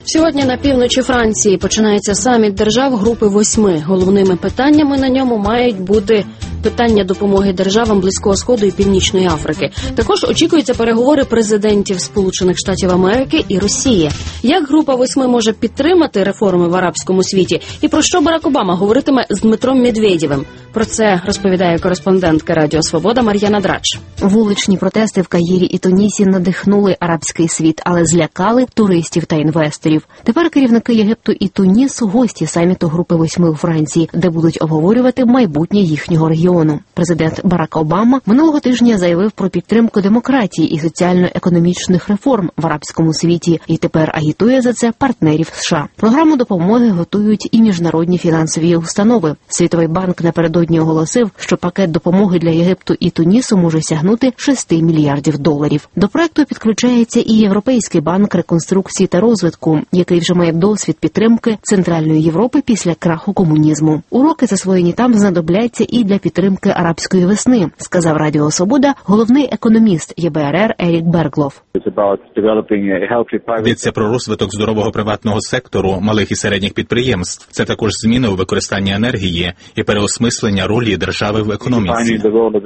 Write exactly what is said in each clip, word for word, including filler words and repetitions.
Сьогодні на півночі Франції починається саміт держав Групи восьми. Головними питаннями на ньому мають бути питання допомоги державам Близького Сходу і Північної Африки. Також очікуються переговори президентів Сполучених Штатів Америки і Росії. Як Група восьми може підтримати реформи в арабському світі? І про що Барак Обама говоритиме з Дмитром Медведєвим? Про це розповідає кореспондентка Радіо Свобода Мар'яна Драч. Вуличні протести в Каїрі і Тунісі надихнули арабський світ, але злякали туристів та інвесторів. Тепер керівники Єгипту і Тунісу – гості саміту Групи восьми у Франції, де будуть обговорювати майбутнє їхнього регіону. Президент Барак Обама минулого тижня заявив про підтримку демократії і соціально-економічних реформ в арабському світі і тепер агітує за це партнерів США. Програму допомоги готують і міжнародні фінансові установи. Світовий банк напередодні оголосив, що пакет допомоги для Єгипту і Тунісу може сягнути шість мільярдів доларів. До проекту підключається і Європейський банк реконструкції та розвитку, який вже має досвід підтримки Центральної Європи після краху комунізму. Уроки, засвоєні там, знадобляться і для підтримки арабської весни, сказав Радіо Свобода головний економіст ЄБРР Ерік Берглов. Йдеться про розвиток здорового приватного сектору, малих і середніх підприємств. Це також зміни у використанні енергії і переосмислення ролі держави в економіці.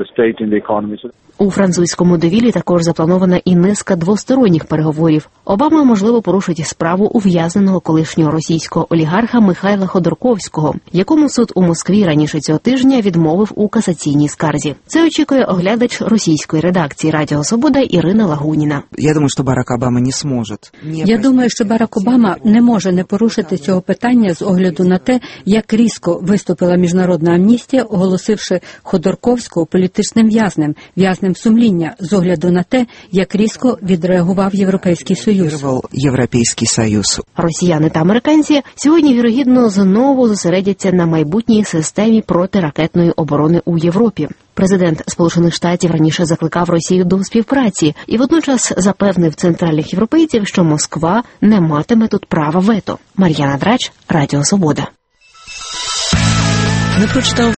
У французькому Девілі також запланована і низка двосторонніх переговорів. Обама, можливо, порушить справу ув'язненого колишнього російського олігарха Михайла Ходорковського, якому суд у Москві раніше цього тижня відмовив у касаційній скарзі. Це очікує оглядач російської редакції Радіо Свобода Ірина Лагуніна. Я думаю, що Барак Обама не зможе. Я думаю, що Барак Обама не може не порушити цього питання з огляду на те, як різко виступила міжнародна амністія, оголосивши Ходорковського політичним в'язнем, в'язнем сумління, з огляду на те, як різко відреагував Європейський Союз. Європейський Союз. Росіяни та американці сьогодні, вірогідно, знову зосередяться на майбутній системі протиракетної оборони у Європі. Президент Сполучених Штатів раніше закликав Росію до співпраці і водночас запевнив центральних європейців, що Москва не матиме тут права вето. Мар'яна Драч, Радіо Свобода. Не прочитав